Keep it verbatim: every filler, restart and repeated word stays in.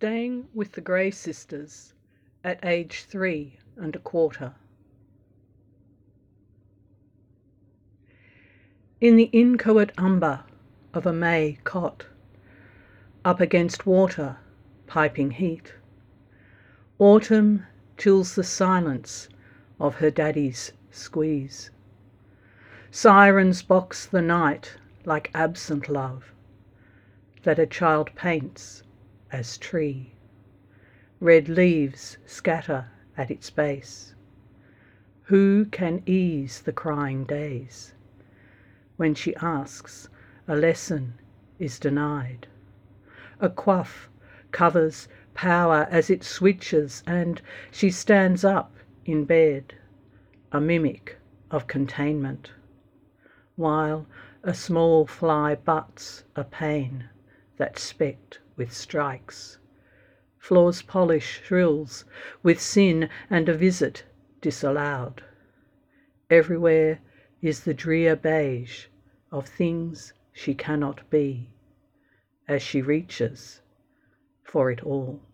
Staying with the Grey Sisters at age three and a quarter. In the inchoate umber of a May cot, up against water, piping heat, autumn chills the silence of her daddy's squeeze. Sirens box the night like absent love that a child paints as tree. Red leaves scatter at its base. Who can ease the crying days? When she asks, a lesson is denied. A coif covers power as it switches, and she stands up in bed, a mimic of containment, while a small fly butts a pane that's specked with strikes. Floor's polish thrills with sin and a visit disallowed. Everywhere is the drear beige of things she cannot be, as she reaches for it all.